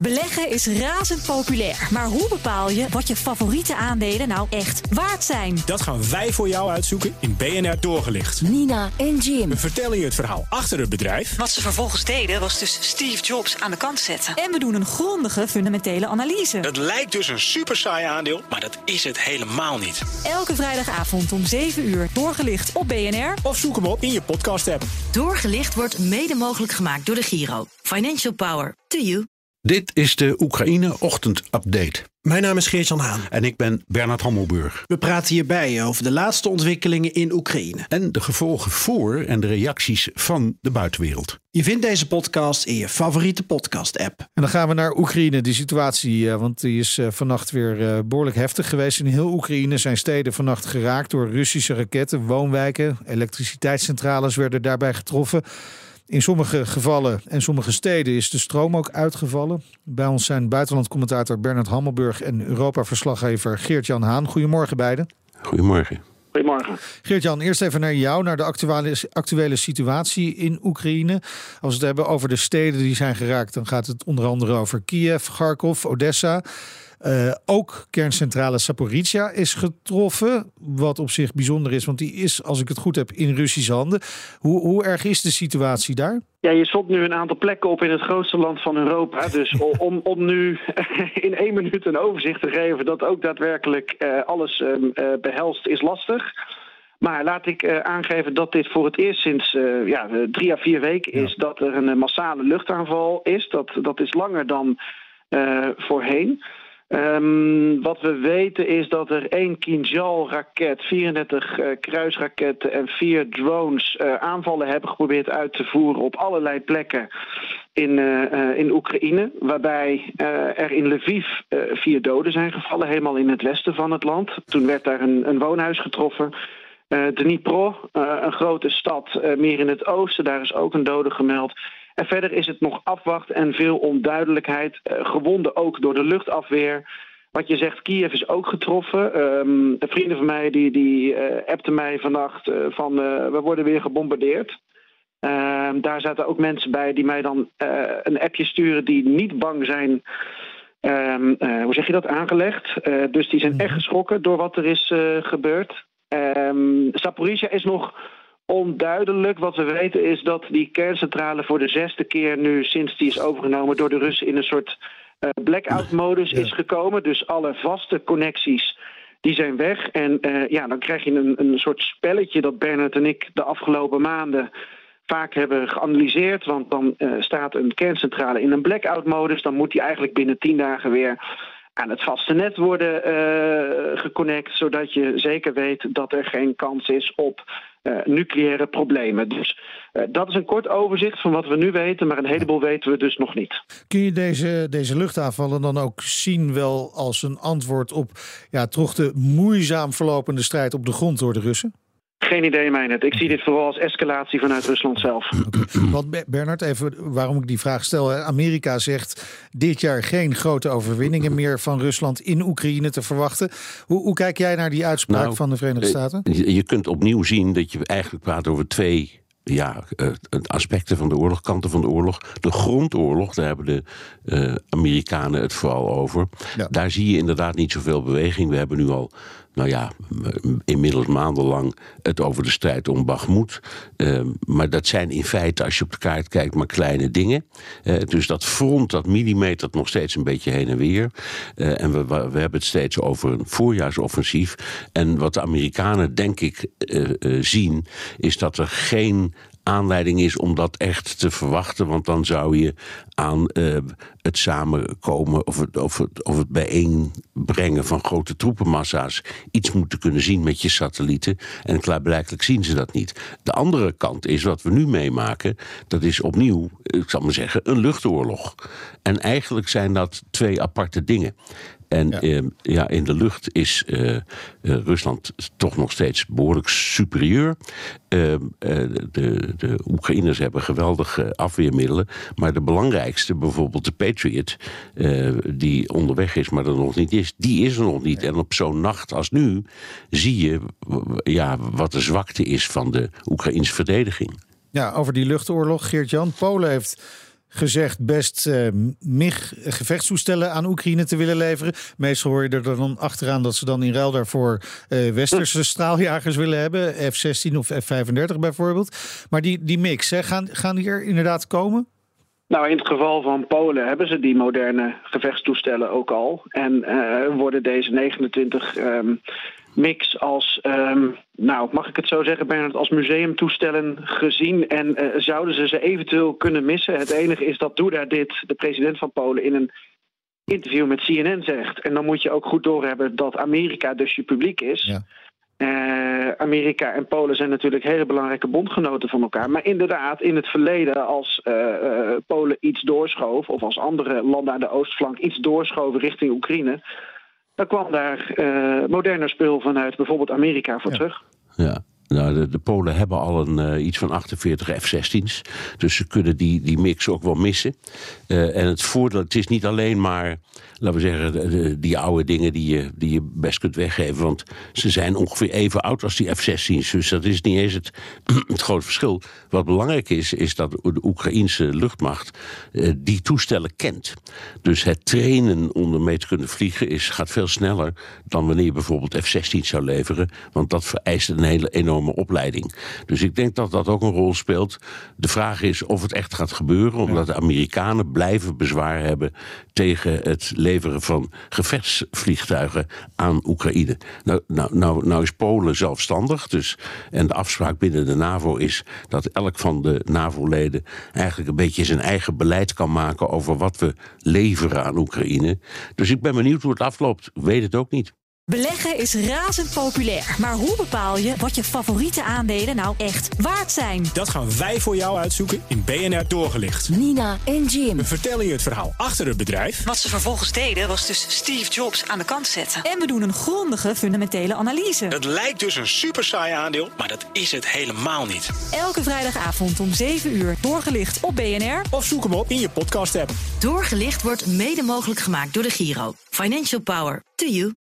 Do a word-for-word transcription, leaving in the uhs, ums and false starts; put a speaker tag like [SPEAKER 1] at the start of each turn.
[SPEAKER 1] Beleggen is razend populair. Maar hoe bepaal je wat je favoriete aandelen nou echt waard zijn?
[SPEAKER 2] Dat gaan wij voor jou uitzoeken in B N R Doorgelicht.
[SPEAKER 3] Nina en Jim.
[SPEAKER 2] We vertellen je het verhaal achter het bedrijf.
[SPEAKER 1] Wat ze vervolgens deden was dus Steve Jobs aan de kant zetten. En we doen een grondige fundamentele analyse.
[SPEAKER 2] Het lijkt dus een super saai aandeel, maar dat is het helemaal niet.
[SPEAKER 1] Elke vrijdagavond om zeven uur Doorgelicht op B N R.
[SPEAKER 2] Of zoek hem op in je podcast-app.
[SPEAKER 3] Doorgelicht wordt mede mogelijk gemaakt door de Giro. Financial power to you.
[SPEAKER 4] Dit is de Oekraïne-ochtend-update.
[SPEAKER 5] Mijn naam is Geert-Jan Haan.
[SPEAKER 4] En ik ben Bernard Hammelburg.
[SPEAKER 5] We praten hierbij over de laatste ontwikkelingen in Oekraïne.
[SPEAKER 4] En de gevolgen voor en de reacties van de buitenwereld.
[SPEAKER 5] Je vindt deze podcast in je favoriete podcast-app.
[SPEAKER 6] En dan gaan we naar Oekraïne, die situatie. Uh, want die is uh, vannacht weer uh, behoorlijk heftig geweest. In heel Oekraïne zijn steden vannacht geraakt door Russische raketten. Woonwijken, elektriciteitscentrales werden daarbij getroffen. In sommige gevallen en sommige steden is de stroom ook uitgevallen. Bij ons zijn buitenlandcommentator Bernard Hammelburg en Europa-verslaggever Geert-Jan Haan. Goedemorgen beiden.
[SPEAKER 4] Goedemorgen.
[SPEAKER 7] Goedemorgen.
[SPEAKER 6] Geert-Jan, eerst even naar jou, naar de actuele, actuele situatie in Oekraïne. Als we het hebben over de steden die zijn geraakt, dan gaat het onder andere over Kiev, Kharkov, Odessa. Uh, ook kerncentrale Zaporizhzhia is getroffen, wat op zich bijzonder is, want die is, als ik het goed heb, in Russische handen. Hoe, hoe erg is de situatie daar?
[SPEAKER 7] Ja, je stopt nu een aantal plekken op in het grootste land van Europa. Dus om, om nu in één minuut een overzicht te geven dat ook daadwerkelijk uh, alles uh, behelst, is lastig. Maar laat ik uh, aangeven dat dit voor het eerst sinds uh, ja, drie à vier weken is ja. dat er een massale luchtaanval is. Dat, dat is langer dan uh, voorheen. Um, wat we weten is dat er één Kinjal-raket, vierendertig uh, kruisraketten en vier drones uh, aanvallen hebben geprobeerd uit te voeren op allerlei plekken in, uh, uh, in Oekraïne. Waarbij uh, er in Lviv uh, vier doden zijn gevallen, helemaal in het westen van het land. Toen werd daar een, een woonhuis getroffen. Uh, Dnipro, uh, een grote stad, uh, meer in het oosten, daar is ook een dode gemeld. En verder is het nog afwachten en veel onduidelijkheid. Uh, gewonden ook door de luchtafweer. Wat je zegt, Kiev is ook getroffen. Um, de vrienden van mij die, die uh, appten mij vannacht uh, van uh, we worden weer gebombardeerd. Uh, daar zaten ook mensen bij die mij dan uh, een appje sturen die niet bang zijn. Um, uh, hoe zeg je dat? Aangelegd. Uh, dus die zijn echt geschrokken door wat er is uh, gebeurd. Um, Zaporizhzhia is nog onduidelijk. Wat we weten is dat die kerncentrale voor de zesde keer nu sinds die is overgenomen door de Russen in een soort uh, blackout-modus ja. is gekomen. Dus alle vaste connecties die zijn weg. En uh, ja, dan krijg je een, een soort spelletje dat Bernard en ik de afgelopen maanden vaak hebben geanalyseerd. Want dan uh, staat een kerncentrale in een blackout-modus. Dan moet die eigenlijk binnen tien dagen weer aan het vaste net worden uh, geconnect, zodat je zeker weet dat er geen kans is op uh, nucleaire problemen. Dus uh, dat is een kort overzicht van wat we nu weten, maar een heleboel weten we dus nog niet.
[SPEAKER 6] Kun je deze, deze luchtaanvallen dan ook zien wel als een antwoord op ja, toch de moeizaam verlopende strijd op de grond door de Russen?
[SPEAKER 7] Geen idee, Meijnerd. Ik zie dit vooral als escalatie vanuit Rusland zelf.
[SPEAKER 6] Okay. Want Bernard, even waarom ik die vraag stel. Amerika zegt dit jaar geen grote overwinningen meer van Rusland in Oekraïne te verwachten. Hoe, hoe kijk jij naar die uitspraak nou, van de Verenigde Staten?
[SPEAKER 4] Je kunt opnieuw zien dat je eigenlijk praat over twee ja, uh, aspecten van de oorlog, kanten van de oorlog. De grondoorlog, daar hebben de uh, Amerikanen het vooral over. Ja. Daar zie je inderdaad niet zoveel beweging. We hebben nu al, nou ja, inmiddels maandenlang het over de strijd om Bakhmut. Uh, maar dat zijn in feite, als je op de kaart kijkt, maar kleine dingen. Uh, dus dat front, dat millimetert nog steeds een beetje heen en weer. Uh, en we, we hebben het steeds over een voorjaarsoffensief. En wat de Amerikanen, denk ik, uh, uh, zien, is dat er geen aanleiding is om dat echt te verwachten. Want dan zou je aan uh, het samenkomen of het, of, het, of het bijeenbrengen van grote troepenmassa's iets moeten kunnen zien met je satellieten. En klaarblijkelijk zien ze dat niet. De andere kant is wat we nu meemaken. Dat is opnieuw, ik zal maar zeggen, een luchtoorlog. En eigenlijk zijn dat twee aparte dingen. En ja. Uh, ja, in de lucht is uh, uh, Rusland toch nog steeds behoorlijk superieur. Uh, uh, de, de Oekraïners hebben geweldige afweermiddelen. Maar de belangrijkste, bijvoorbeeld de Patriot, uh, die onderweg is, maar er nog niet is, die is er nog niet. En op zo'n nacht als nu zie je ja, wat de zwakte is van de Oekraïnse verdediging.
[SPEAKER 6] Ja, over die luchtoorlog, Geert-Jan. Polen heeft gezegd best uh, M I G-gevechtstoestellen aan Oekraïne te willen leveren. Meestal hoor je er dan achteraan dat ze dan in ruil daarvoor uh, westerse straaljagers willen hebben. F zestien of F vijfendertig bijvoorbeeld. Maar die, die mix, hè, gaan, gaan die er inderdaad komen?
[SPEAKER 7] Nou, in het geval van Polen hebben ze die moderne gevechtstoestellen ook al. En uh, worden deze negenentwintig um, mix als, um, nou, mag ik het zo zeggen, Bernard, als museumtoestellen gezien. En uh, zouden ze ze eventueel kunnen missen? Het enige is dat Duda dit, de president van Polen, in een interview met C N N zegt. En dan moet je ook goed doorhebben dat Amerika dus je publiek is. Ja. Uh, Amerika en Polen zijn natuurlijk hele belangrijke bondgenoten van elkaar. Maar inderdaad, in het verleden als uh, uh, Polen iets doorschoof, of als andere landen aan de oostflank iets doorschoven richting Oekraïne, dan kwam daar uh, moderner spul vanuit bijvoorbeeld Amerika voor
[SPEAKER 6] ja.
[SPEAKER 7] terug.
[SPEAKER 4] Ja. Nou, de, de Polen hebben al een, uh, iets van achtenveertig F zestien's. Dus ze kunnen die, die mix ook wel missen. Uh, en het voordeel, het is niet alleen maar, laten we zeggen, de, de, die oude dingen die je, die je best kunt weggeven. Want ze zijn ongeveer even oud als die F zestien's. Dus dat is niet eens het, het grote verschil. Wat belangrijk is, is dat de Oekraïense luchtmacht uh, die toestellen kent. Dus het trainen om ermee te kunnen vliegen is, gaat veel sneller dan wanneer je bijvoorbeeld F zestien zou leveren. Want dat vereist een hele enorme opleiding. Dus ik denk dat dat ook een rol speelt. De vraag is of het echt gaat gebeuren, omdat de Amerikanen blijven bezwaar hebben tegen het leveren van gevechtsvliegtuigen aan Oekraïne. Nou, nou, nou, nou is Polen zelfstandig, dus, en de afspraak binnen de NAVO is dat elk van de NAVO-leden eigenlijk een beetje zijn eigen beleid kan maken over wat we leveren aan Oekraïne. Dus ik ben benieuwd hoe het afloopt. Ik weet het ook niet.
[SPEAKER 1] Beleggen is razend populair. Maar hoe bepaal je wat je favoriete aandelen nou echt waard zijn?
[SPEAKER 8] Dat gaan wij voor jou uitzoeken in B N R Doorgelicht.
[SPEAKER 1] Nina en Jim.
[SPEAKER 8] We vertellen je het verhaal achter het bedrijf.
[SPEAKER 1] Wat ze vervolgens deden was dus Steve Jobs aan de kant zetten. En we doen een grondige fundamentele analyse.
[SPEAKER 2] Het lijkt dus een super saai aandeel, maar dat is het helemaal niet.
[SPEAKER 1] Elke vrijdagavond om zeven uur Doorgelicht op B N R.
[SPEAKER 8] Of zoek hem op in je podcast-app.
[SPEAKER 3] Doorgelicht wordt mede mogelijk gemaakt door de Giro. Financial Power to you.